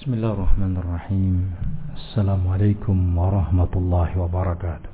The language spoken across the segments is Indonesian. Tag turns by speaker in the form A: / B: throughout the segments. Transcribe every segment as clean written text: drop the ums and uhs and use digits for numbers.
A: Bismillahirrahmanirrahim. Assalamualaikum warahmatullahi wabarakatuh.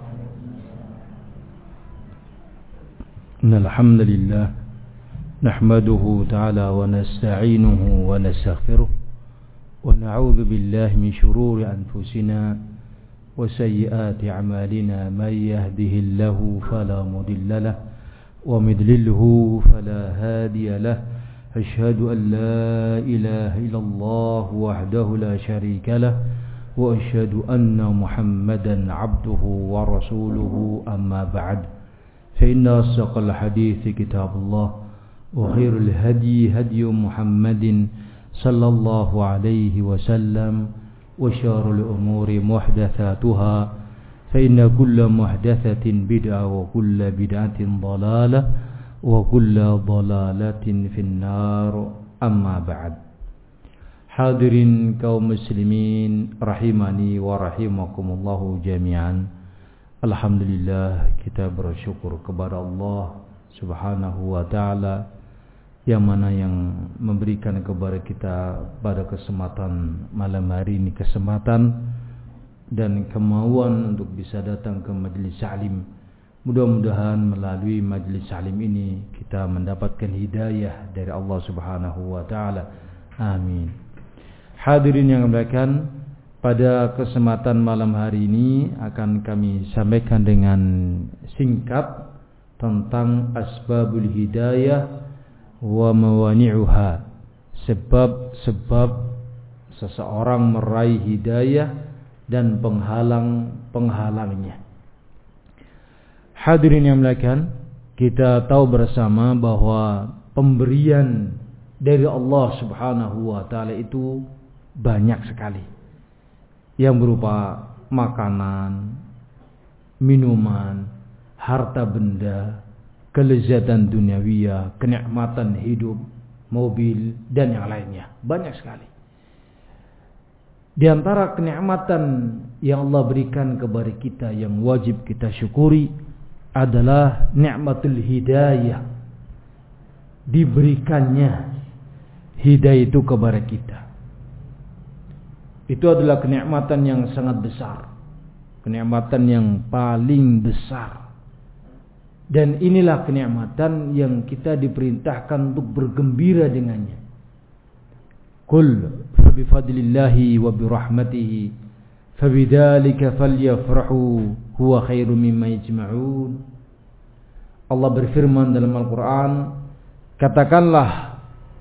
A: Innal hamdalillah nahmaduhu ta'ala wa nasta'inuhu wa nastaghfiruh wa na'udzu billahi min shururi anfusina wa sayyiati a'malina may yahdihillahu fala mudilla lahu wa may yudlilhu fala hadiya lahu. أشهد أن لا إله إلا الله وحده لا شريك له وأشهد أن محمدا عبده ورسوله أما بعد فإن أصدق الحديث كتاب الله وخير الهدي هدي محمد صلى الله عليه وسلم وشر الأمور محدثاتها فإن كل محدثة بدعة وكل بدعة ضلالة wa kullu dhalalatin finnar amma ba'd. Hadirin kaum muslimin rahimani wa rahimakumullah jami'an. Alhamdulillah, kita bersyukur kepada Allah Subhanahu wa taala yang mana yang memberikan kepada kita pada kesempatan malam hari ini kesempatan dan kemauan untuk bisa datang ke majelis salim. Mudah-mudahan melalui majlis salim ini kita mendapatkan hidayah dari Allah Subhanahu wa taala. Amin. Hadirin yang dimuliakan, pada kesempatan malam hari ini akan kami sampaikan dengan singkat tentang asbabul hidayah wa mawani'uha. Sebab-sebab seseorang meraih hidayah dan penghalang-penghalangnya. Hadirin yang dimuliakan, kita tahu bersama bahwa pemberian dari Allah Subhanahu wa taala itu banyak sekali. Yang berupa makanan, minuman, harta benda, kelezatan duniawiyah, kenikmatan hidup, mobil dan yang lainnya. Banyak sekali. Di antara kenikmatan yang Allah berikan kepada kita yang wajib kita syukuri adalah nikmatul hidayah. Diberikannya hidayah itu kepada kita. Itu adalah kenikmatan yang sangat besar, kenikmatan yang paling besar. Dan inilah kenikmatan yang kita diperintahkan untuk bergembira dengannya. Qul fa bi fadlillahi wa bi rahmatihi fabidzalika falyafrahu huwa khairum mimma yajma'un. Allah berfirman dalam Al-Quran, katakanlah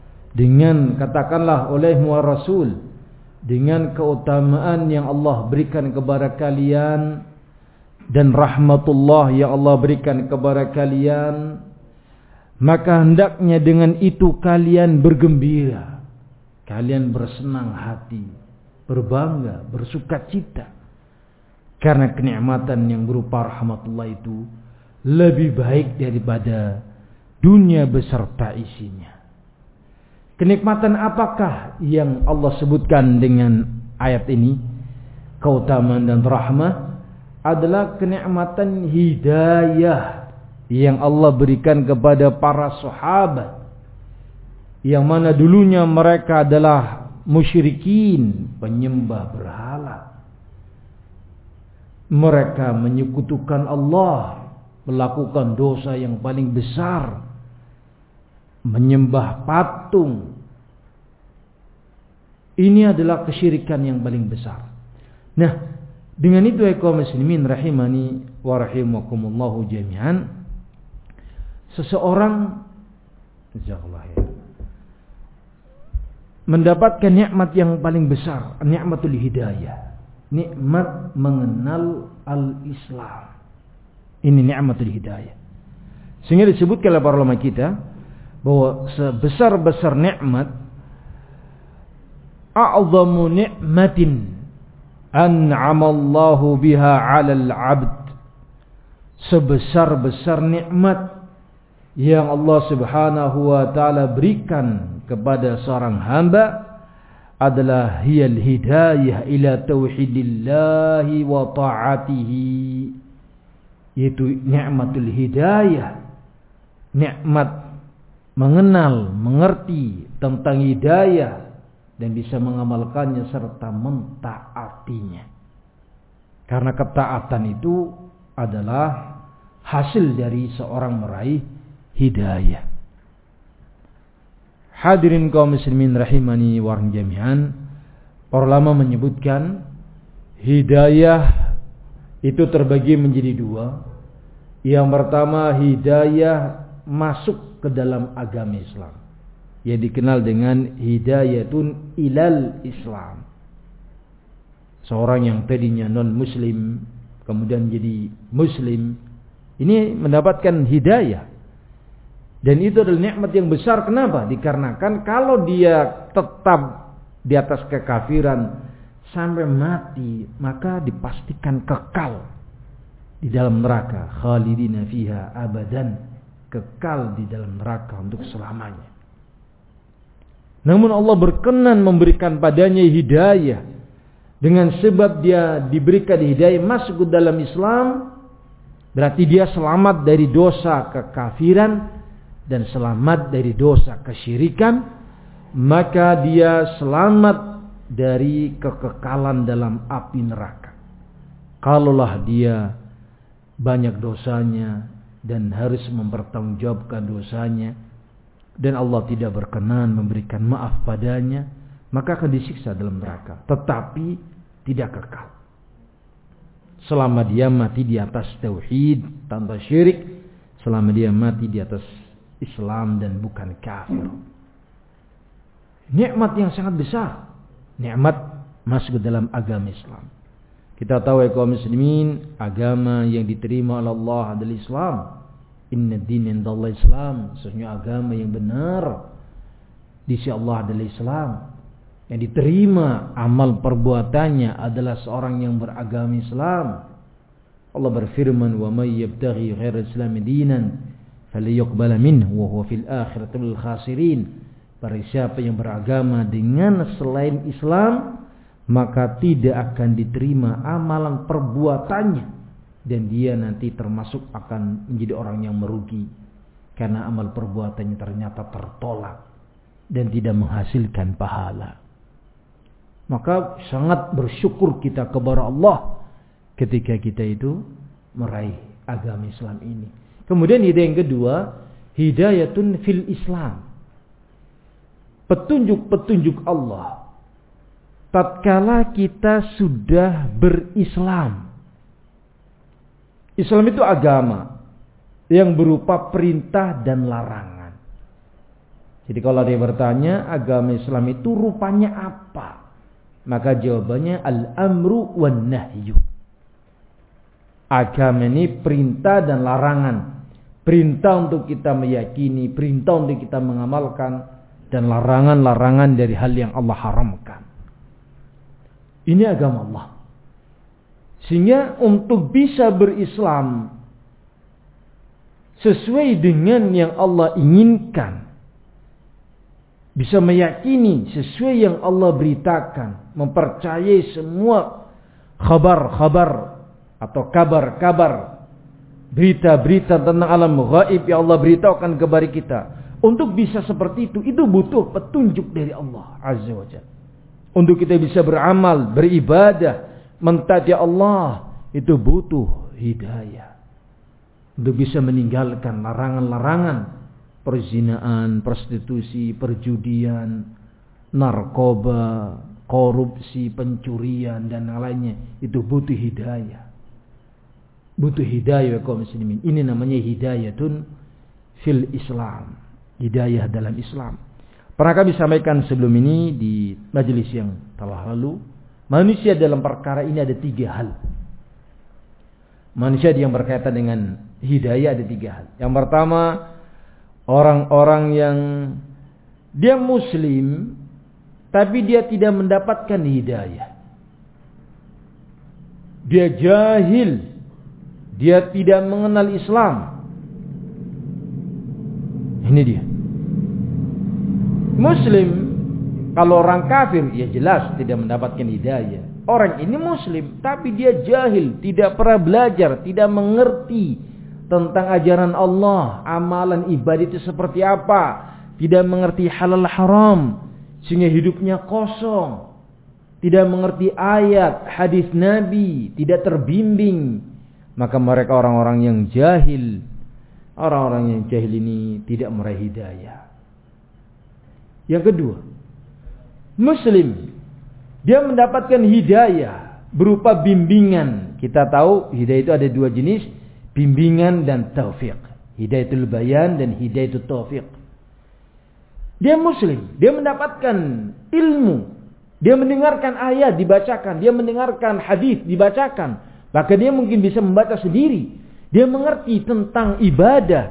A: olehmu Rasul, dengan keutamaan yang Allah berikan kepada kalian dan rahmatullah yang Allah berikan kepada kalian, maka hendaknya dengan itu kalian bergembira, kalian bersenang hati, berbangga, bersukacita, karena kenikmatan yang berupa rahmatullah itu lebih baik daripada dunia beserta isinya. Kenikmatan apakah yang Allah sebutkan dengan ayat ini? Keutamaan dan rahmah adalah kenikmatan hidayah yang Allah berikan kepada para sahabat, yang mana dulunya mereka adalah musyrikin, penyembah berhala. Mereka menyekutukan Allah, melakukan dosa yang paling besar, menyembah patung. Ini adalah kesyirikan yang paling besar. Nah, dengan itu kaum muslimin rahimani wa rahimakumullah jami'an, seseorang mendapatkan nikmat yang paling besar, nikmatul hidayah, nikmat mengenal al-Islam. Ini nikmatul hidayah. Sehingga disebutkan oleh para ulama kita bahwa sebesar-besar nikmat, a'zamu ni'matin an'amallahu biha 'alal 'abd, sebesar-besar nikmat yang Allah Subhanahu wa taala berikan kepada seorang hamba adalah hiyal hidayah ila tauhidillahi wa ta'atihi, yaitu nikmatul hidayah, nikmat mengenal, mengerti tentang hidayah, dan bisa mengamalkannya serta mentaatinya. Karena ketaatan itu adalah hasil dari seorang meraih hidayah. Hadirin kaum muslimin rahimani wa jami'an, para ulama menyebutkan hidayah itu terbagi menjadi dua. Yang pertama, hidayah masuk ke dalam agama Islam, yang dikenal dengan hidayatun ilal Islam. Seorang yang tadinya non muslim kemudian jadi muslim, ini mendapatkan hidayah. Dan itu adalah nikmat yang besar. Kenapa? Dikarenakan kalau dia tetap di atas kekafiran sampai mati, maka dipastikan kekal di dalam neraka, khalidina fiha abadan, kekal di dalam neraka untuk selamanya. Namun Allah berkenan memberikan padanya hidayah dengan sebab dia diberikan hidayah masuk ke dalam Islam, berarti dia selamat dari dosa kekafiran dan selamat dari dosa kesyirikan, maka dia selamat dari kekekalan dalam api neraka. Kalaulah dia banyak dosanya dan harus mempertanggungjawabkan dosanya, dan Allah tidak berkenan memberikan maaf padanya, maka akan disiksa dalam neraka, tetapi tidak kekal. Selama dia mati di atas tauhid tanpa syirik, selama dia mati di atas Islam dan bukan kafir. Nikmat yang sangat besar, nikmat masuk ke dalam agama Islam. Kita tahu ya kaum muslimin, agama yang diterima oleh Allah adalah Islam. Inna din indallah Islam. Sesungguhnya agama yang benar di sisi Allah adalah Islam. Yang diterima amal perbuatannya adalah seorang yang beragama Islam. Allah berfirman, "Wa may yabtaghi ghairal Islam dinan falyuqbal minhu wa huwa fil akhirati minal khasirin." Barang siapa yang beragama dengan selain Islam, maka tidak akan diterima amalan perbuatannya, dan dia nanti termasuk akan menjadi orang yang merugi, karena amal perbuatannya ternyata tertolak dan tidak menghasilkan pahala. Maka sangat bersyukur kita kepada Allah ketika kita itu meraih agama Islam ini. Kemudian hidayah yang kedua, hidayatun fil Islam. Petunjuk-petunjuk Allah tatkala kita sudah berislam. Islam itu agama yang berupa perintah dan larangan. Jadi kalau dia bertanya agama Islam itu rupanya apa, maka jawabannya al-amru wan nahyu. Agama ini perintah dan larangan. Perintah untuk kita meyakini, perintah untuk kita mengamalkan, dan larangan-larangan dari hal yang Allah haramkan. Ini agama Allah. Sehingga untuk bisa berislam sesuai dengan yang Allah inginkan, bisa meyakini sesuai yang Allah beritakan, mempercayai semua kabar-kabar atau kabar-kabar, berita-berita tentang alam gaib yang Allah beritahukan kepada kita. Untuk bisa seperti itu butuh petunjuk dari Allah Azza wa Jalla. Untuk kita bisa beramal, beribadah, mentaati Allah, itu butuh hidayah. Untuk bisa meninggalkan larangan-larangan, perzinaan, prostitusi, perjudian, narkoba, korupsi, pencurian, dan lainnya, itu butuh hidayah. Butuh hidayah kaum muslimin. Ini namanya hidayatun fil Islam. Hidayah dalam Islam. Pernah kami sampaikan sebelum ini di majelis yang telah lalu, manusia dalam perkara ini ada 3 hal. Manusia yang berkaitan dengan hidayah ada 3 hal. Yang pertama, orang-orang yang dia muslim tapi dia tidak mendapatkan hidayah. Dia jahil, dia tidak mengenal Islam. Ini dia. Muslim, kalau orang kafir ya jelas tidak mendapatkan hidayah. Orang ini muslim tapi dia jahil, tidak pernah belajar, tidak mengerti tentang ajaran Allah, amalan ibadah itu seperti apa, tidak mengerti halal haram, sehingga hidupnya kosong, tidak mengerti ayat, hadis Nabi, tidak terbimbing, maka mereka orang-orang yang jahil. Orang-orang yang jahil ini tidak meraih hidayah. Yang kedua, Muslim, dia mendapatkan hidayah berupa bimbingan. Kita tahu hidayah itu ada dua jenis, bimbingan dan taufik. Hidayatul bayan dan hidayatul taufik. Dia Muslim, dia mendapatkan ilmu, dia mendengarkan ayat dibacakan, dia mendengarkan hadis dibacakan, bahkan dia mungkin bisa membaca sendiri. Dia mengerti tentang ibadah,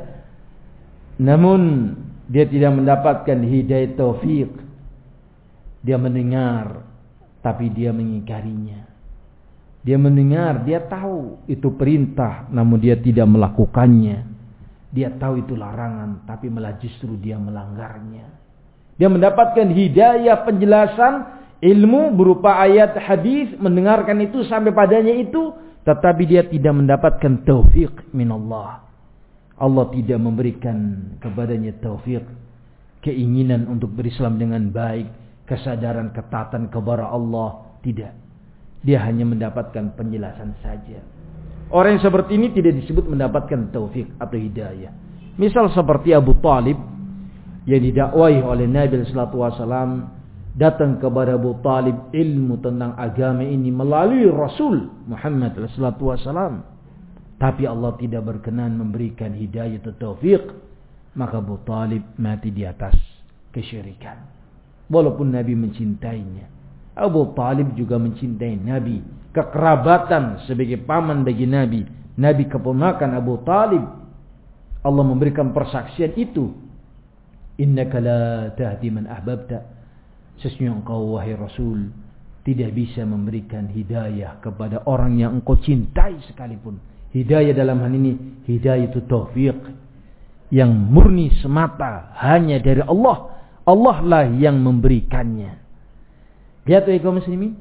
A: namun dia tidak mendapatkan hidayah taufik. Dia mendengar, tapi dia mengingkarinya. Dia mendengar, dia tahu itu perintah, namun dia tidak melakukannya. Dia tahu itu larangan, tapi malah justru dia melanggarnya. Dia mendapatkan hidayah penjelasan ilmu berupa ayat hadis, mendengarkan itu sampai padanya itu, tetapi dia tidak mendapatkan taufik min Allah. Allah tidak memberikan kepadanya taufik, keinginan untuk berislam dengan baik, kesadaran ketaatan kepada Allah, tidak. Dia hanya mendapatkan penjelasan saja. Orang yang seperti ini tidak disebut mendapatkan taufik atau hidayah. Misal seperti Abu Talib yang didakwahi oleh Nabi sallallahu alaihi wasallam, datang kepada Abu Talib ilmu tentang agama ini melalui Rasul Muhammad sallallahu alaihi wasallam, tapi Allah tidak berkenan memberikan hidayah atau taufik, maka Abu Talib mati di atas kesyirikan. Walaupun Nabi mencintainya, Abu Talib juga mencintai Nabi, kekerabatan sebagai paman bagi Nabi, Nabi keponakan Abu Talib. Allah memberikan persaksian itu, innaka la tahdi man ahbabta. Sesungguhnya engkau wahai Rasul tidak bisa memberikan hidayah kepada orang yang engkau cintai sekalipun. Hidayah dalam hal ini hidayah itu taufik yang murni semata hanya dari Allah. Allah lah yang memberikannya. Lihat kaum muslimin,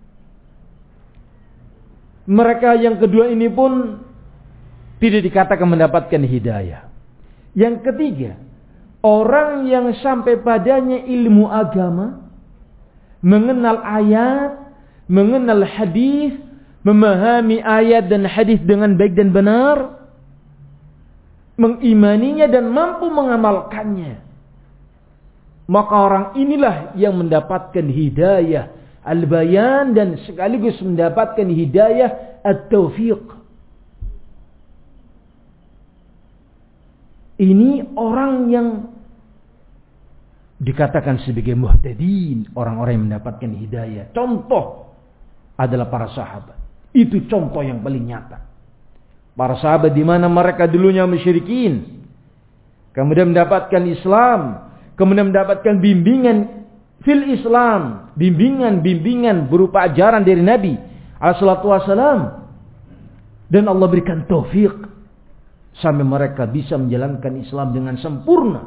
A: mereka yang kedua ini pun tidak dikatakan mendapatkan hidayah. Yang ketiga, orang yang sampai padanya ilmu agama, mengenal ayat, mengenal hadis, memahami ayat dan hadis dengan baik dan benar, mengimaninya dan mampu mengamalkannya, maka orang inilah yang mendapatkan hidayah al-bayan dan sekaligus mendapatkan hidayah at-taufiq. Ini orang yang dikatakan sebagai muhtadin, orang-orang yang mendapatkan hidayah. Contoh adalah para sahabat. Itu contoh yang paling nyata. Para sahabat di mana mereka dulunya musyrikin, kemudian mendapatkan Islam, kemudian mendapatkan bimbingan fil Islam, bimbingan berupa ajaran dari Nabi sallallahu alaihi wasallam, dan Allah berikan taufik sampai mereka bisa menjalankan Islam dengan sempurna.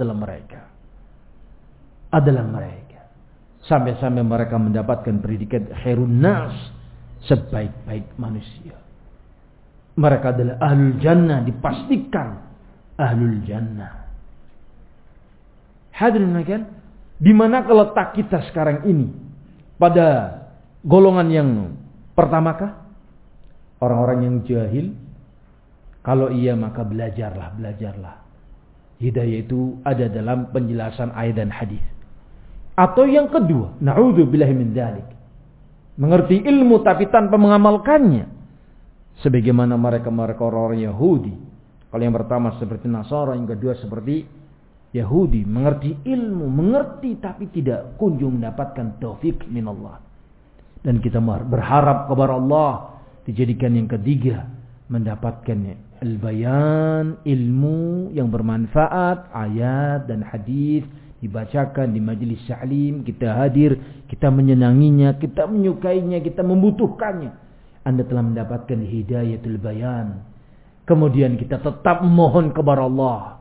A: Adalah mereka sampai mereka mendapatkan predikat khairun nas, sebaik-baik manusia. Mereka adalah ahlul jannah, dipastikan ahlul jannah. Hadirin sekalian, di mana letak kita sekarang ini? Pada golongan yang pertamakah? Orang-orang yang jahil? Kalau iya maka belajarlah. Hidayah itu ada dalam penjelasan ayat dan hadis. Atau yang kedua, na'udzubillahi min dzalik, mengerti ilmu tapi tanpa mengamalkannya, sebagaimana mereka orang-orang Yahudi. Kalau yang pertama seperti Nasara, yang kedua seperti Yahudi, mengerti ilmu, mengerti tapi tidak kunjung mendapatkan taufik min Allah. Dan kita berharap kepada Allah dijadikan yang ketiga, mendapatkan al-bayan, ilmu yang bermanfaat, ayat dan hadis dibacakan di majelis ta'lim, kita hadir, kita menyenanginya, kita menyukainya, kita membutuhkannya. Anda telah mendapatkan hidayatul bayan. Kemudian kita tetap memohon kepada Allah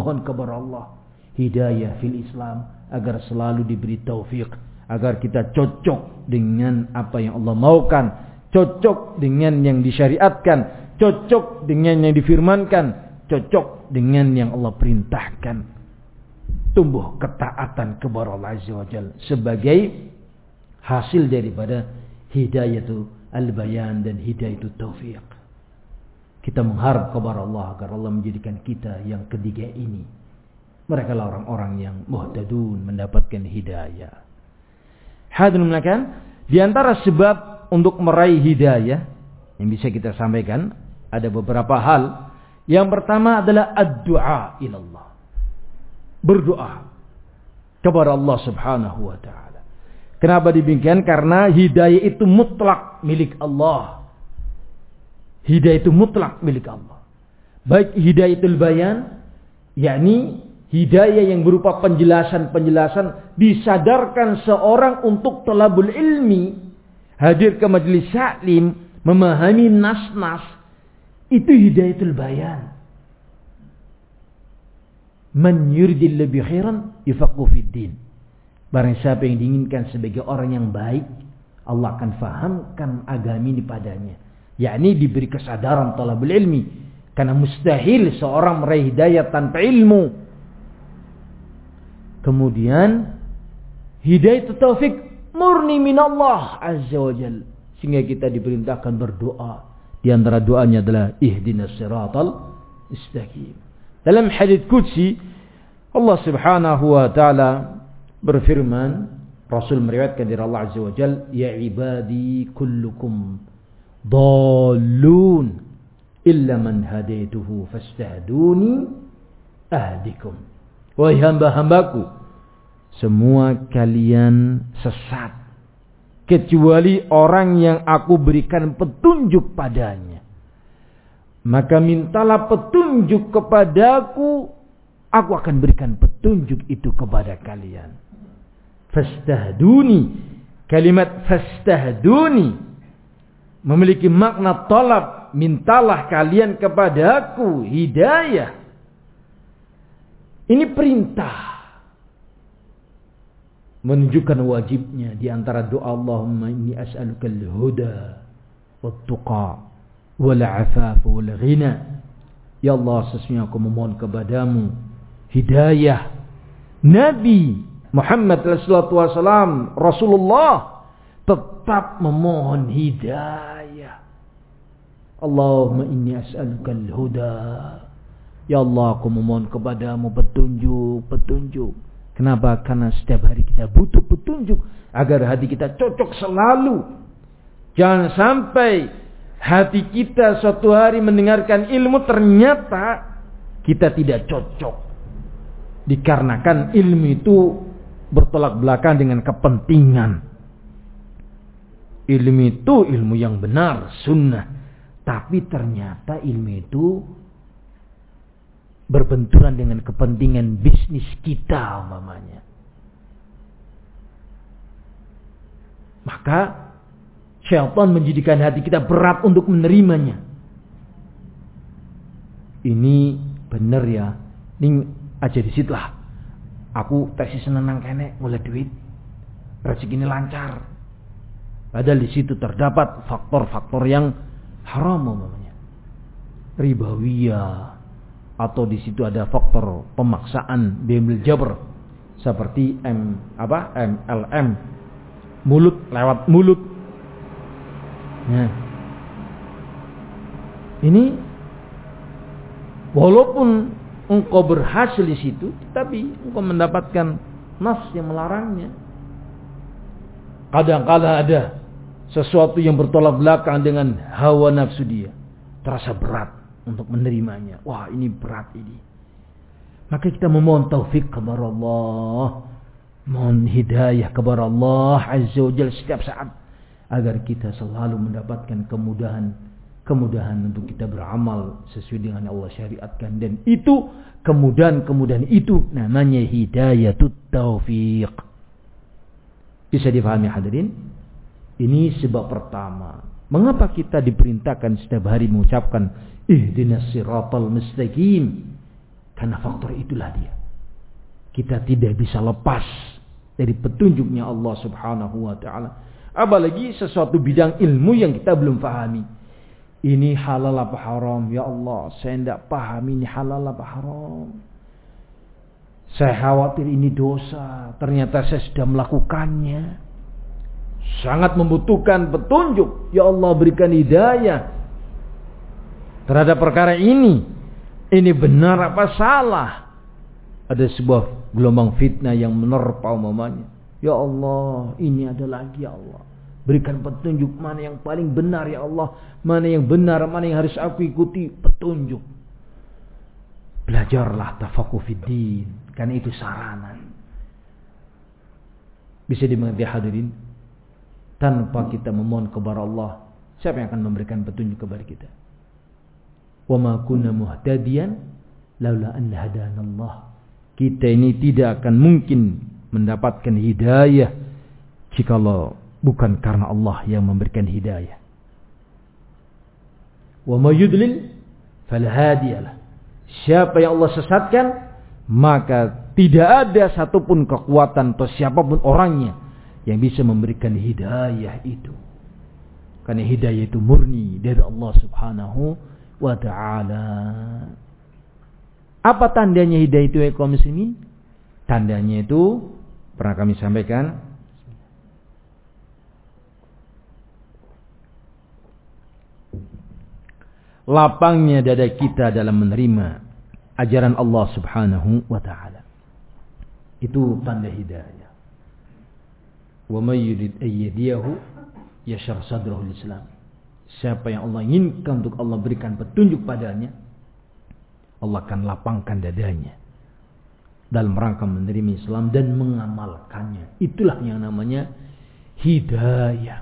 A: hidayah fil Islam, agar selalu diberi taufik, agar kita cocok dengan apa yang Allah maukan, cocok dengan yang disyariatkan, cocok dengan yang difirmankan, cocok dengan yang Allah perintahkan. tumbuh ketaatan kepada Allah Azza wa Jalla sebagai hasil daripada hidayatul al-bayan dan hidayatul taufiq. Kita mengharap kepada Allah agar Allah menjadikan kita yang ketiga ini. Mereka lah orang-orang yang muhtadun, mendapatkan hidayah. Hadirin sekalian, di antara sebab untuk meraih hidayah yang bisa kita sampaikan ada beberapa hal. Yang pertama adalah ad-du'a ilallah. Berdoa kepada Allah Subhanahu wa taala. Kenapa demikian? Karena hidayah itu mutlak milik Allah. Hidayah itu mutlak milik Allah. Baik hidayatul bayan, yakni hidayah yang berupa penjelasan-penjelasan disadarkan seorang untuk talabul ilmi, hadir ke majelis taklim, memahami nas-nas, itu hidayatul bayan. Man yuridillahu bi khairan yufaqqih fid din. Barang siapa yang diinginkan sebagai orang yang baik, Allah akan fahamkan agama ini padanya. Yakni diberi kesadaran talabul ilmi. Karena mustahil seorang meraih hidayah tanpa ilmu. Kemudian hidayah taufik murni minallah azza wa jalla. Sehingga kita diperintahkan berdoa. Di antara doanya adalah ihdinas siratal mustaqim. Dalam hadits qudsi Allah Subhanahu wa taala berfirman, Rasul meriwayatkan dari Allah azza wa jalla, ya ibadi kullukum dhalun illa man hadaituhu fastahduni ahdikum. Wahai hamba-hambaku, semua kalian sesat kecuali orang yang aku berikan petunjuk padanya. Maka mintalah petunjuk kepadaku, aku akan berikan petunjuk itu kepada kalian. Fastahduni, kalimat fastahduni memiliki makna talab, mintalah kalian kepadaku hidayah. Ini perintah, menunjukkan wajibnya di antara doa Allahumma inni as'aluka al-huda wat-tuqa wal-'afaf wal-ghina. Ya Allah, sesungguhnya aku memohon kepadamu hidayah. Nabi Muhammad sallallahu alaihi wasallam, Rasulullah tetap memohon hidayah. Allahumma inni as'aluka al-huda. Ya Allah, aku memohon kepadamu petunjuk. Kenapa? Karena setiap hari kita butuh petunjuk agar hati kita cocok selalu. Jangan sampai hati kita suatu hari mendengarkan ilmu ternyata kita tidak cocok. Dikarenakan ilmu itu bertolak belakang dengan kepentingan. Ilmu itu ilmu yang benar, sunnah. Tapi ternyata ilmu itu berbenturan dengan kepentingan bisnis kita umpamanya. Maka syaitan menjadikan hati kita berat untuk menerimanya. Ini benar ya. Ini aja di situ lah. Aku tesis senang kene mulai duit. Rezeki ini lancar. Padahal di situ terdapat faktor-faktor yang haram umpamanya. Ribawiyah. Atau di situ ada faktor pemaksaan bil jabr seperti MLM, mulut lewat mulut. Nah, ini walaupun engkau berhasil di situ, tapi engkau mendapatkan nas yang melarangnya. Kadang-kadang ada sesuatu yang bertolak belakang dengan hawa nafsu dia, terasa berat untuk menerimanya. Wah, ini berat ini. Maka kita memohon taufik kepada Allah, mohon hidayah kepada Allah Azza wa Jalla setiap saat agar kita selalu mendapatkan kemudahan untuk kita beramal sesuai dengan Allah syariatkan. Dan itu kemudahan itu namanya hidayatut taufik. Bisa difahami hadirin? Ini sebab pertama. Mengapa kita diperintahkan setiap hari mengucapkan ihdinas siratal mustaqim? Karena faktor itulah dia. Kita tidak bisa lepas dari petunjuknya Allah Subhanahu wa taala. Apalagi sesuatu bidang ilmu yang kita belum pahami. Ini halal apa haram? Ya Allah, saya tidak paham ini halal apa haram. Saya khawatir ini dosa, ternyata saya sudah melakukannya. Sangat membutuhkan petunjuk. Ya Allah, berikan hidayah terhadap perkara ini. Ini benar apa salah? Ada sebuah gelombang fitnah yang menerpa umpamanya. Ya Allah, ini ada lagi ya Allah. Berikan petunjuk mana yang paling benar ya Allah. Mana yang benar, mana yang harus aku ikuti. Petunjuk. Belajarlah tafaqquh fiddin. Karena itu sarana. Bisa dimengerti hadirin. Tanpa kita memohon kepada Allah, siapa yang akan memberikan petunjuk kepada kita? Wa ma kunna muhtadiyan laula an hadanallah. Kita ini tidak akan mungkin mendapatkan hidayah jikalau bukan karena Allah yang memberikan hidayah. Wa may yudlil fala hadiyalah. Siapa yang Allah sesatkan, maka tidak ada satupun kekuatan atau siapapun orangnya yang bisa memberikan hidayah itu. Karena hidayah itu murni dari Allah Subhanahu wa ta'ala. Apa tandanya hidayah itu ya kaum muslimin? Tandanya itu pernah kami sampaikan, lapangnya dada kita dalam menerima ajaran Allah Subhanahu wa ta'ala. Itu tanda hidayah. Wa may yurid ayyadiyahu yashar sadrahu Islam. Siapa yang Allah inginkan untuk Allah berikan petunjuk padanya, Allah akan lapangkan dadanya dalam rangka menerima Islam dan mengamalkannya. Itulah yang namanya hidayah.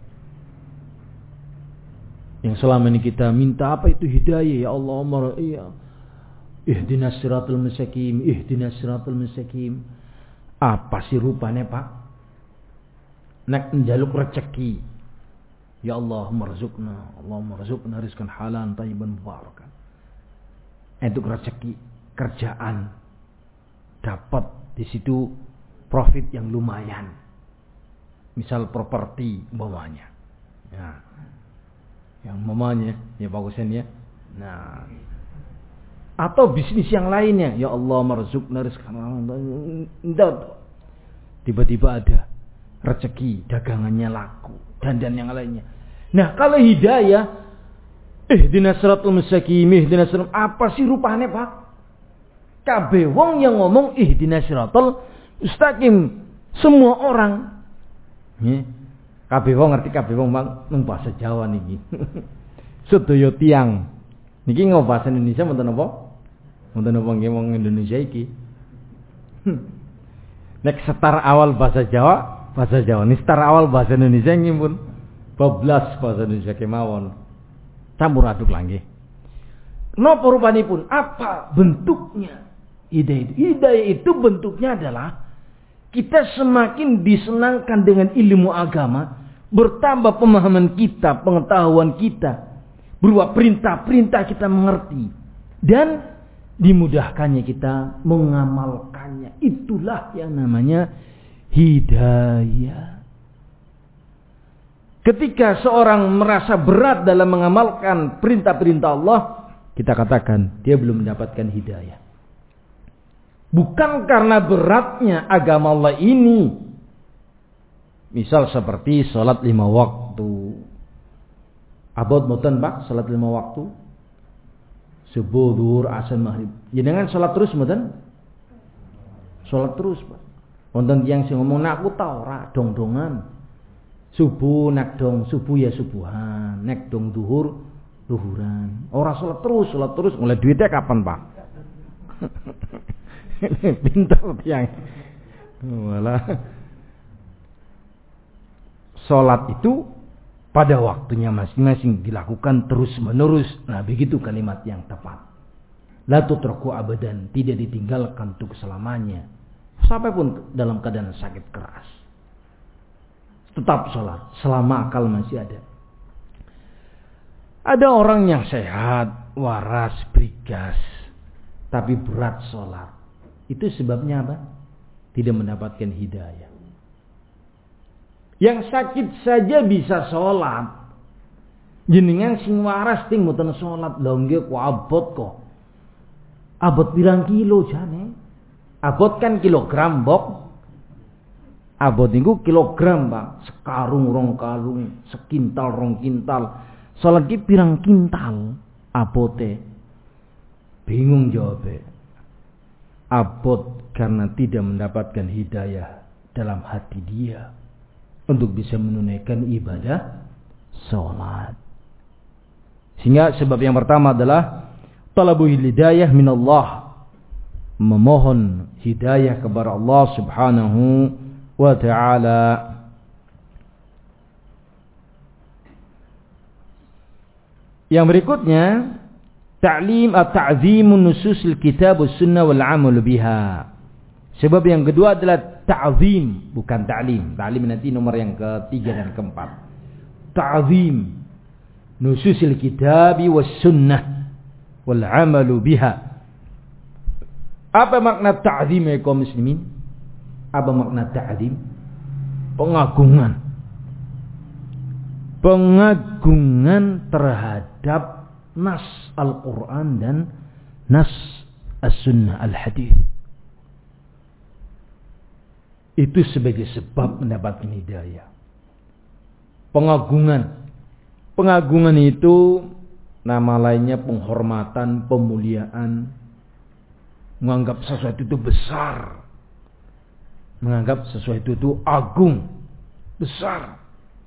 A: Yang selama ini kita minta, apa itu hidayah? Ya Allah, iya. Ihdinas siratal mustaqim, ihdinas siratal mustaqim. Apa sih rupanya, Pak? Nak njaluk rezeki. Ya Allah, marzuqna rizqan halalan thayyiban mubarakan. Itu rezeki, kerjaan. Dapat di situ profit yang lumayan. Misal properti umpamanya. Ya. Yang umpamanya, ya bagusnya ya. Nah, atau bisnis yang lainnya. Ya Allah, marzuqna rizqan halalan. Tiba-tiba ada rezeki, dagangannya laku, dan yang lainnya. Nah, kalau hidayah, ihdinas siratal mustaqim, ihdinas siratal, apa sih rupanya, Pak? Kabeh wong yang ngomong ihdinas siratal mustaqim, semua orang. Kabeh wong ngerti, kabeh wong mung bahasa Jawa niki. Sedaya tiyang niki ngomong bahasa Indonesia mboten apa? Mboten apa nggih wong Indonesia iki. Nek setar awal bahasa Jawa ini setar awal bahasa Indonesia nggih pun 12 bahasa Indonesia kemawon. Campur aduk lagi. Napa rupanipun? Apa bentuknya? Hidayah itu bentuknya adalah kita semakin disenangkan dengan ilmu agama, bertambah pemahaman kita, pengetahuan kita, berupa perintah-perintah kita mengerti, dan dimudahkannya kita mengamalkannya. Itulah yang namanya hidayah. Ketika seorang merasa berat dalam mengamalkan perintah-perintah Allah, kita katakan dia belum mendapatkan hidayah. Bukan karena beratnya agama Allah ini. Misal seperti salat 5 waktu. Abot boten Pak, salat 5 waktu. Subuh, zuhur, asar, maghrib. Jenengan salat terus mboten? Salat terus, Pak. Wonten tiyang sing ngomong nak aku ta ora dong-dongan. Subuh nak dong, subuh ya subuhan, nek dong duhur, duhuran. Ora salat terus, mulai duitnya kapan, Pak? Pintar tiyang. Malah salat itu pada waktunya masing-masing dilakukan terus-menerus. Nah, begitu kalimat yang tepat. La tutraku abadan, tidak ditinggalkan untuk selamanya. Sampai pun dalam keadaan sakit keras. Tetap sholat selama akal masih ada. Ada orang yang sehat, waras, brigas, tapi berat sholat. Itu sebabnya apa? Tidak mendapatkan hidayah. Yang sakit saja bisa sholat. Jenengan sing waras ting mboten sholat. Lho nggih kok abot kok. Abot pirang kilo jane? Abot kan kilogram, Bok. Abot niku kilogram, Pak. Sekarung rong kalung, sekintal rong kintal. Selagi pirang kintal abote. Bingung jawabnya. Abot karena tidak mendapatkan hidayah dalam hati dia untuk bisa menunaikan ibadah salat. Sehingga sebab yang pertama adalah talabul hidayah minallah. Memohon hidayah kepada Allah Subhanahu wa ta'ala. Yang berikutnya, ta'lim at-ta'zimun nususil kitab was sunnah wal amal biha. Sebab yang kedua adalah ta'zim, bukan ta'lim. Ta'lim nanti nomor yang ketiga dan keempat. Ta'zim nususil kitab was sunnah wal amal biha. Apa makna ta'zim ya kaum muslimin? Apa makna ta'zim? Pengagungan. Pengagungan terhadap nas Al-Quran dan nas As-Sunnah Al-Hadith. Itu sebagai sebab mendapatkan hidayah. Pengagungan. Pengagungan itu nama lainnya penghormatan, pemuliaan. Menganggap sesuatu itu besar. Menganggap sesuatu itu agung. Besar.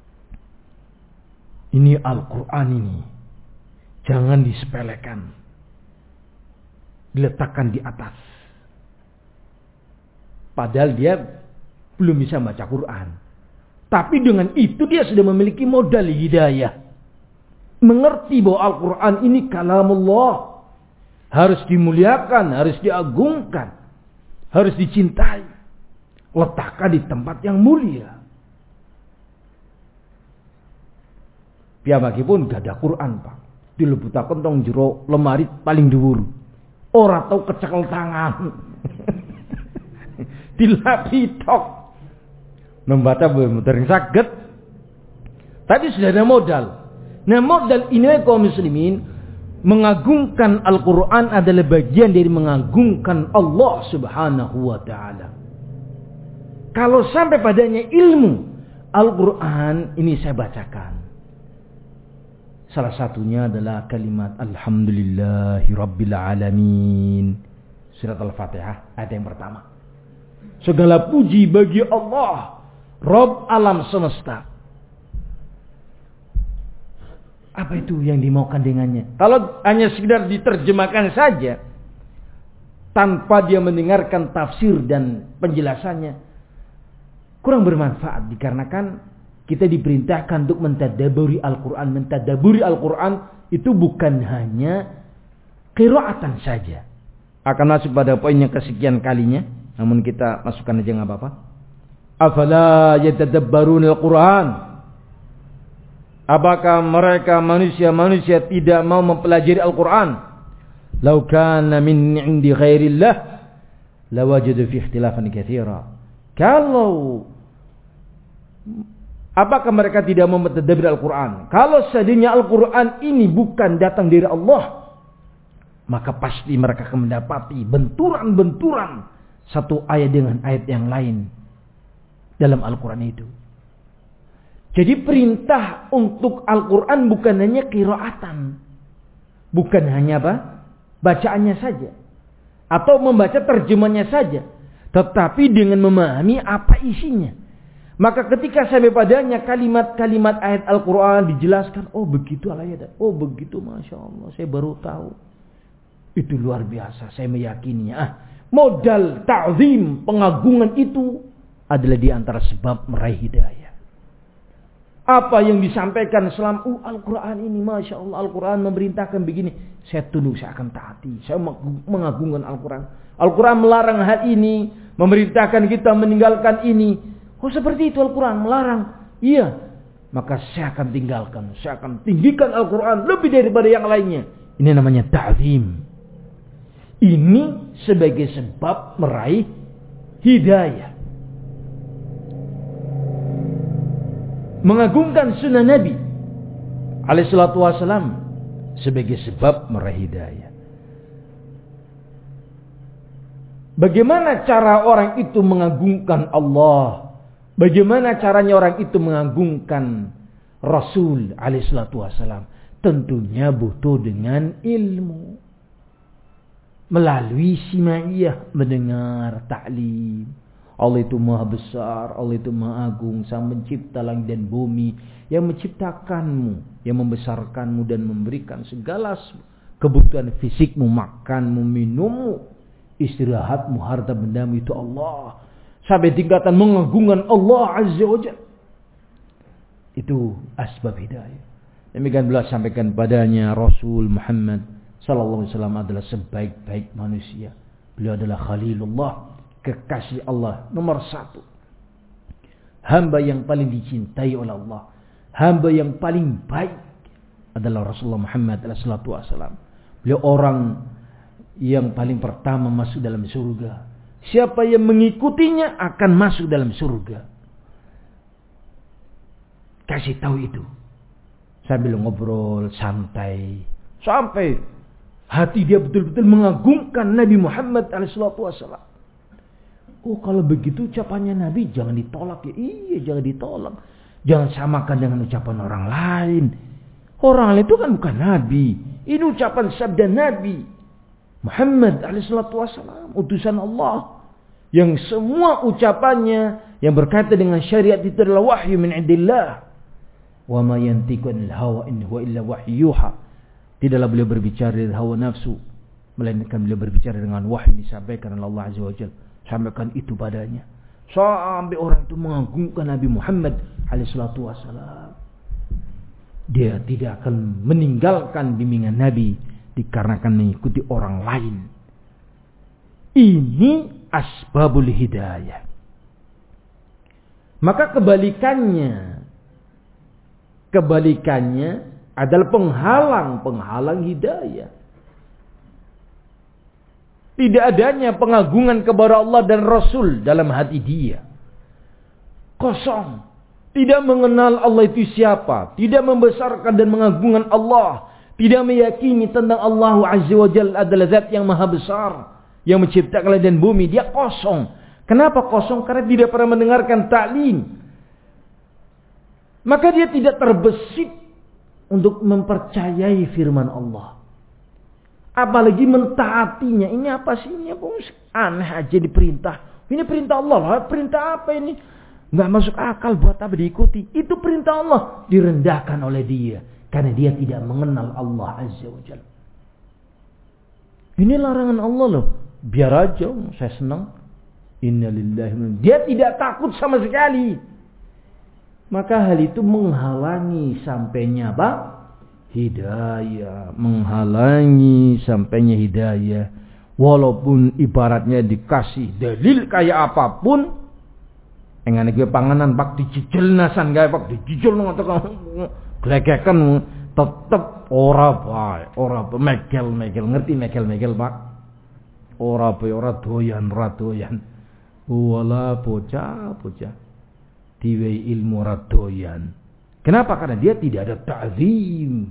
A: Ini Al-Quran ini. Jangan disepelekan. Diletakkan di atas. Padahal dia belum bisa baca Quran. Tapi dengan itu dia sudah memiliki modal hidayah. Mengerti bahwa Al-Quran ini kalamullah. Harus dimuliakan, harus diagungkan, harus dicintai. Letakkan di tempat yang mulia. Piyambake pun gak ada Quran, Pak. Dilebutaken tong jero lemari paling dhuwur. Ora tau kecekel tangan. Dilapi tok. Membaca bener saged. Tapi sudah ada modal. Nah, modal ini kaum muslimin, mengagungkan Al-Quran adalah bagian dari mengagungkan Allah Subhanahu wa ta'ala. Kalau sampai padanya ilmu Al-Quran, ini saya bacakan. Salah satunya adalah kalimat Alhamdulillahi Rabbil Alamin. Surat Al-Fatihah ayat yang pertama. Segala puji bagi Allah, Rabb alam semesta. Apa itu yang dimaukan dengannya? Kalau hanya sekedar diterjemahkan saja, tanpa dia mendengarkan tafsir dan penjelasannya, kurang bermanfaat. Dikarenakan kita diperintahkan untuk mentadaburi Al-Quran. Mentadaburi Al-Quran itu bukan hanya qiraatan saja. Akan masuk pada poin yang kesekian kalinya. Namun kita masukkan aja gak apa-apa. Afala yatadabbaruna Al-Quran. Apakah mereka manusia-manusia tidak mau mempelajari Al-Quran? Lau kana min indi ghairillah lawajadu fi ikhtilafan katsira. Kalau apakah mereka tidak mau mentadabbur Al-Quran? Kalau seandainya Al-Quran ini bukan datang dari Allah, maka pasti mereka akan mendapati benturan-benturan satu ayat dengan ayat yang lain dalam Al-Quran itu. Jadi perintah untuk Al-Quran bukan hanya qiraatan. Bukan hanya apa? Bacaannya saja. Atau membaca terjemahnya saja. Tetapi dengan memahami apa isinya. Maka ketika sampai padanya kalimat-kalimat ayat Al-Quran dijelaskan. Oh begitu ayat. Oh begitu, Masya Allah. Saya baru tahu. Itu luar biasa. Saya meyakininya. Modal ta'zim, pengagungan itu adalah di antara sebab meraih hidayah. Apa yang disampaikan selama Al-Quran ini, Masya Allah, Al-Quran memerintahkan begini. Saya tunduk, saya akan taati. Saya mengagungkan Al-Quran. Al-Quran melarang hal ini. Memerintahkan kita meninggalkan ini. Oh seperti itu Al-Quran melarang. Iya. Maka saya akan tinggalkan. Saya akan tinggikan Al-Quran lebih daripada yang lainnya. Ini namanya ta'zim. Ini sebagai sebab meraih hidayah. Mengagungkan sunnah Nabi alaihissalatu wassalam sebagai sebab meraih hidayah. Bagaimana cara orang itu mengagungkan Allah? Bagaimana caranya orang itu mengagungkan Rasul alaihissalatu wassalam? Tentunya butuh dengan ilmu. Melalui simaiyah, mendengar ta'lim. Allah itu maha besar, Allah itu maha agung, sang pencipta langit dan bumi, yang menciptakanmu, yang membesarkanmu dan memberikan segala kebutuhan fisikmu, makanmu, minummu, istirahatmu, harta bendamu, itu Allah. Sampai tingkatan mengagungkan Allah Azza wa Jalla. Itu asbab hidayah. Demikian beliau sampaikan padanya Rasul Muhammad sallallahu alaihi wasallam adalah sebaik-baik manusia. Beliau adalah Khalilullah, kekasih Allah nomor 1. Hamba yang paling dicintai oleh Allah. Hamba yang paling baik adalah Rasulullah Muhammad sallallahu alaihi wasallam. Beliau orang yang paling pertama masuk dalam surga. Siapa yang mengikutinya akan masuk dalam surga. Kasih tahu itu. Sambil ngobrol santai. Sampai hati dia betul-betul mengagungkan Nabi Muhammad SAW. Oh, kalau begitu ucapannya Nabi jangan ditolak ya. Iya, jangan ditolak. Jangan samakan dengan ucapan orang lain. Orang lain itu kan bukan Nabi. Ini ucapan sabda Nabi Muhammad SAW, utusan Allah. Yang semua ucapannya yang berkaitan dengan syariat itu adalah wahyu min indillah. Wa ma yantiqu anil hawa in huwa illa wahyuha. Tidaklah beliau berbicara dari hawa nafsu, melainkan beliau berbicara dengan wahyu disampaikan oleh Allah Azza wa Jalla. Sampaikan itu padanya. Sampai orang itu mengagungkan Nabi Muhammad alaihissalatu wassalam. Dia tidak akan meninggalkan bimbingan Nabi dikarenakan mengikuti orang lain. Ini asbabul hidayah. Maka kebalikannya adalah penghalang hidayah. Tidak adanya pengagungan kepada Allah dan Rasul dalam hati dia. Kosong. Tidak mengenal Allah itu siapa. Tidak membesarkan dan mengagungkan Allah. Tidak meyakini tentang Allah Azza wa Jalla adalah zat yang maha besar. Yang menciptakan langit dan bumi. Dia kosong. Kenapa kosong? Karena tidak pernah mendengarkan ta'lim. Maka dia tidak terbesit untuk mempercayai firman Allah. Apalagi mentaatinya. Ini apa sih? Ini apa? Aneh aja diperintah. Ini perintah Allah lah. Perintah apa ini? Nggak masuk akal, buat apa diikuti? Itu perintah Allah. Direndahkan oleh dia. Karena dia tidak mengenal Allah Azza wa Jalla. Ini larangan Allah loh. Biar aja, saya senang. Innalillahi. Dia tidak takut sama sekali. Maka hal itu menghalangi sampainya apa? Hidayah. Menghalangi sampainya hidayah. Walaupun ibaratnya dikasih dalil kayak apapun. Engane gue panganan pak dicicil nasan gawe pak dicicil ngoten glegekan tetep ora bae, ora megel ngerti megel pak. Ora bae ora doyan. Wala bocah. Diwei ilmu ora doyan. Kenapa? Karena dia tidak ada ta'zim.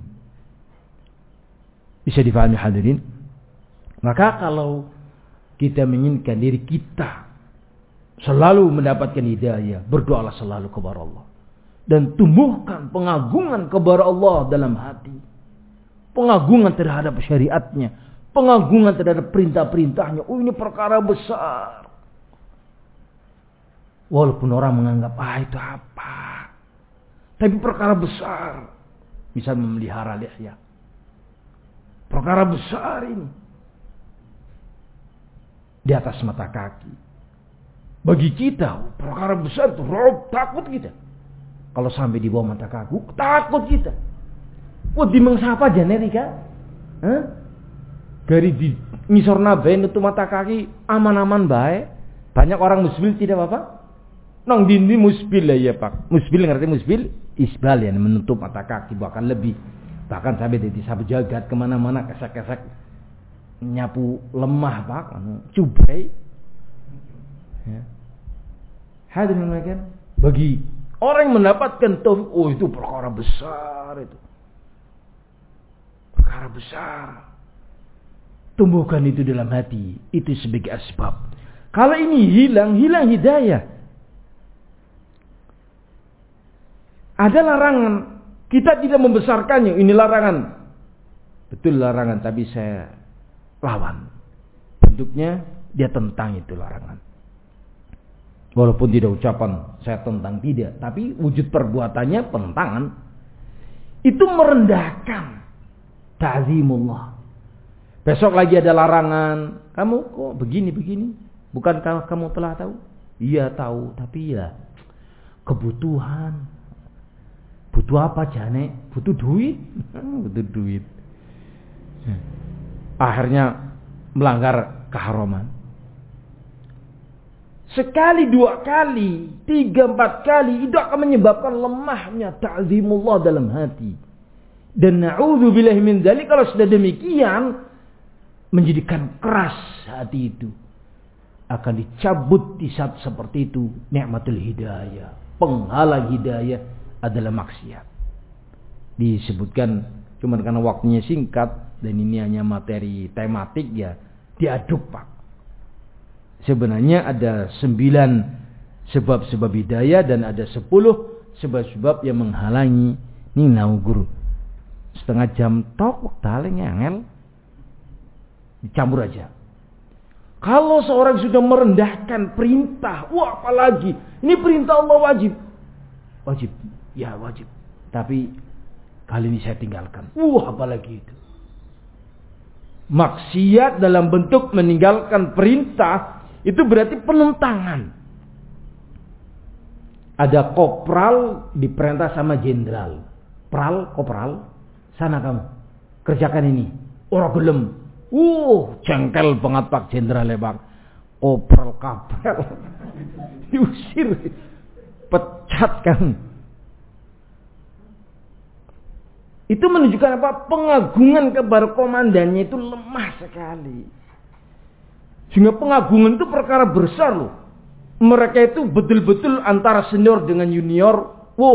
A: Bisa difahami hadirin? Maka kalau kita menginginkan diri kita selalu mendapatkan hidayah, berdoalah selalu kepada Allah. Dan tumbuhkan pengagungan kepada Allah dalam hati. Pengagungan terhadap syariatnya. Pengagungan terhadap perintah-perintahnya. Oh, ini perkara besar. Walaupun orang menganggap, itu apa? Tapi perkara besar. Bisa memelihara lihya. Perkara besar ini. Di atas mata kaki. Bagi kita, perkara besar itu takut kita. Kalau sampai di bawah mata kaki, takut kita. Di mengsapa generika? Dari di ngisor naben itu mata kaki aman-aman baik. Banyak orang musbil tidak apa-apa. Nang dindi musbil lah ya pak. Musbil ngerti musbil? Isbal ya, menutup mata kaki bahkan lebih. Bahkan sampai di sabu jagat kemana-mana kesek-kesek nyapu lemah pak, cubai. Ya. Hadirin mereka, bagi orang yang mendapatkan taufik, itu perkara besar itu. Perkara besar. Tumbuhkan itu dalam hati, itu sebagai asbab. Kalau ini hilang hidayah. Ada larangan, kita tidak membesarkannya. Ini larangan, betul larangan, tapi saya lawan. Bentuknya dia tentang itu larangan. Walaupun tidak ucapan saya tentang, tidak, tapi wujud perbuatannya penentangan. Itu merendahkan ta'zimullah. Besok lagi ada larangan, kamu kok begini? Bukankah kamu telah tahu? Iya tahu, tapi ya kebutuhan. Butuh apa jane? Butuh duit. Butuh duit. Akhirnya melanggar keharaman. Sekali, 2 kali, 3, 4 kali, itu akan menyebabkan lemahnya ta'zimullah dalam hati. Dan na'udzubillahi min dzalik, kalau sudah demikian menjadikan keras hati itu, akan dicabut di saat seperti itu nikmatul hidayah. Penghalang hidayah adalah maksiat. Disebutkan cuma karena waktunya singkat dan ini hanya materi tematik, ya diaduk Pak. Sebenarnya ada 9 sebab-sebab hidayah dan ada 10 sebab-sebab yang menghalangi. Ini nau guru setengah jam tok taling angel dicampur aja. Kalau seorang sudah merendahkan perintah, wah apalagi ini perintah Allah wajib. Ya wajib. Tapi kali ini saya tinggalkan. Apalagi itu. Maksiat dalam bentuk meninggalkan perintah itu berarti penentangan. Ada kopral diperintah sama jenderal. Kopral, sana kamu kerjakan ini. Orang gelem. Jengkel banget Pak Jenderal ya Pak. Kopral kapral. Diusir. Pecat kan. Itu menunjukkan apa? Pengagungan kepada komandannya itu lemah sekali. Sehingga pengagungan itu perkara besar loh. Mereka itu betul-betul antara senior dengan junior.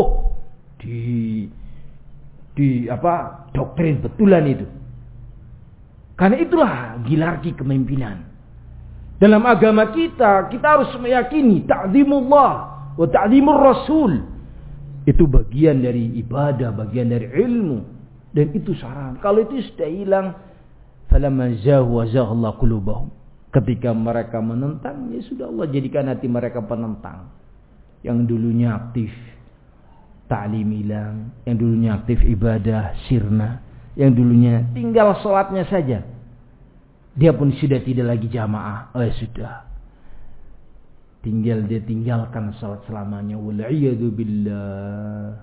A: Doktrin betulan itu. Karena itulah hierarki kepemimpinan. Dalam agama kita harus meyakini ta'zimullah wa ta'zimur rasul. Itu bagian dari ibadah, bagian dari ilmu. Dan itu saran. Kalau itu sudah hilang, falamma zaghu wa zaghallahu qulubahum. Ketika mereka menentang, ya sudah Allah jadikan hati mereka penentang. Yang dulunya aktif ta'lim hilang, yang dulunya aktif ibadah sirna, yang dulunya tinggal sholatnya saja, dia pun sudah tidak lagi jamaah. Sudah tinggal dia tinggalkan sholat selamanya. Wal'iyadu billah.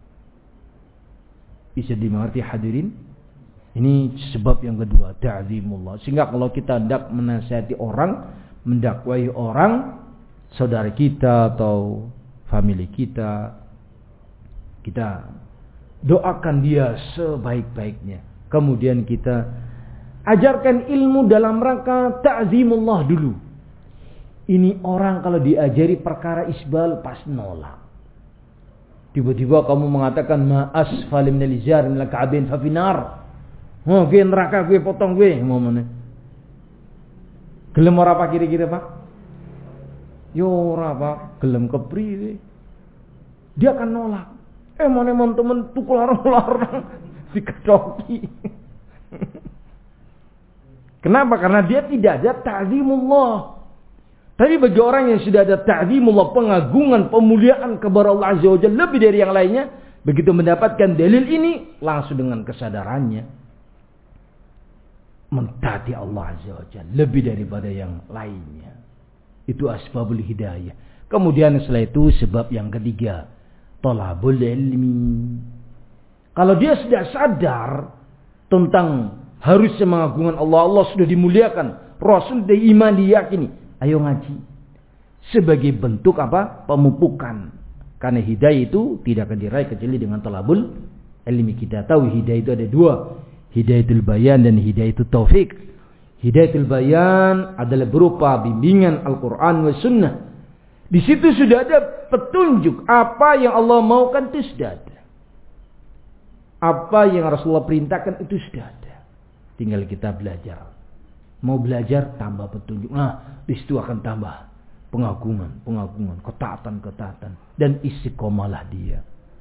A: Bisa dimengerti hadirin? Ini sebab yang kedua, ta'zimullah. Sehingga kalau kita hendak menasihati orang, mendakwai orang, saudara kita atau family kita doakan dia sebaik-baiknya. Kemudian kita ajarkan ilmu dalam rangka ta'zimullah dulu. Ini orang kalau diajari perkara isbal pas nolak. Tiba-tiba kamu mengatakan ma asfal minal izar minal ka'bain fa finar. Gue neraka, gue potong gue ngomongnya. Gelem ora apa kira-kira Pak? Yo ora Pak, gelem kepri. Dia akan nolak. Mana teman tukul larang-larang dikedoki. Kenapa? Karena dia tidak ada ta'zimullah. Tapi bagi orang yang sudah ada ta'zimullah, pengagungan, pemuliaan kepada Allah Azza wa Jalla lebih dari yang lainnya, begitu mendapatkan dalil ini langsung dengan kesadarannya mentaati Allah Azza wa Jalla lebih daripada yang lainnya. Itu asbabul hidayah. Kemudian setelah itu sebab yang ketiga, talabul ilmi. Kalau dia sudah sadar tentang harusnya mengagungkan Allah, Allah sudah dimuliakan, Rasul sudah iman diyakini, ayo ngaji. Sebagai bentuk apa? Pemupukan. Karena hidayah itu tidak akan diraih kecuali dengan talabul ilmi. Kita tahu hidayah itu ada 2. Hidayatul bayan dan hidayatul taufik. Hidayatul bayan adalah berupa bimbingan Al-Quran wa Sunnah. Di situ sudah ada petunjuk apa yang Allah maukan, itu sudah ada. Apa yang Rasulullah perintahkan itu sudah ada. Tinggal kita belajar. Mau belajar tambah petunjuk. Nah, di situ akan tambah pengagungan, ketaatan, dan istiqomalah dia.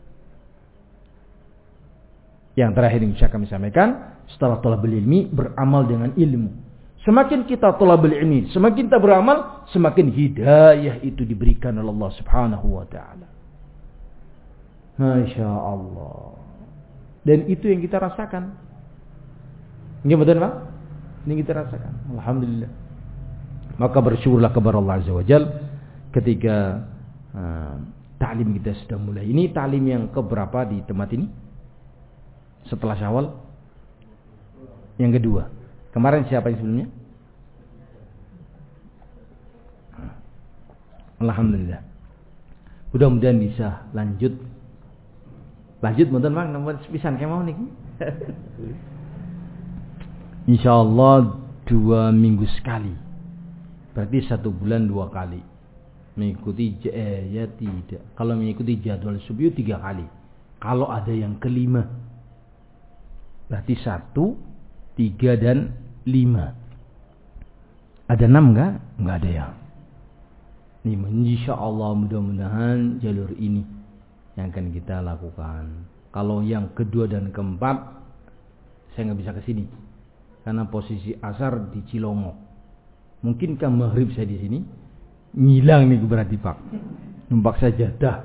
A: Yang terakhir yang bisa kami sampaikan, setelah thalabul ilmi, beramal dengan ilmu. Semakin kita thalabul ilmi, semakin kita beramal, semakin hidayah itu diberikan oleh Allah Subhanahu wa taala. Masya Allah. Dan itu yang kita rasakan. Ini betul, Pak? Ini kita rasakan. Alhamdulillah. Maka bersyukurlah kepada Allah Azza wa Jalla ketika ta'lim kita sudah mulai. Ini ta'lim yang keberapa di tempat ini? Setelah Syawal? Yang kedua. Kemarin siapa yang sebelumnya? Alhamdulillah. Mudah-mudahan bisa lanjut. Lanjut mboten Mang, nomor pisan kemau niki. Insyaallah 2 minggu sekali. Berarti 1 bulan 2 kali. Mengikuti ya tidak. Kalau mengikuti jadwal subuh 3 kali. Kalau ada yang kelima. Berarti 1, 3 dan 5. Ada 6 enggak? Enggak ada ya. Ini insyaallah mudah-mudahan jalur ini yang akan kita lakukan. Kalau yang kedua dan keempat saya nggak bisa kesini karena posisi asar di Cilongok. Mungkinkah maghrib saya di sini? Ngilang nih berarti Pak. Numpak sajadah.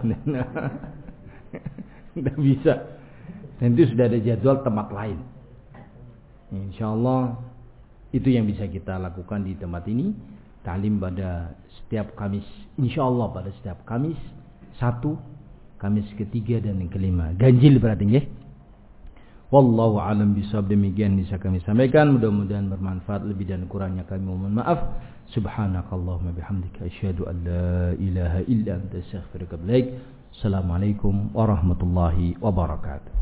A: Nggak bisa. Nanti sudah ada jadwal tempat lain. Insyaallah itu yang bisa kita lakukan di tempat ini. Ta'lim pada setiap Kamis. Insyaallah pada setiap Kamis 1, Kamis ketiga dan yang kelima. Ganjil berarti nggih. Wallahu alam bisawab. Demikian bisa kami sampaikan. Mudah-mudahan bermanfaat. Lebih dan kurangnya kami mohon maaf. Subhanakallahumma bihamdika asyhadu an la ilaha illa anta astaghfiruka wa atubu ilaik. Assalamualaikum warahmatullahi wabarakatuh.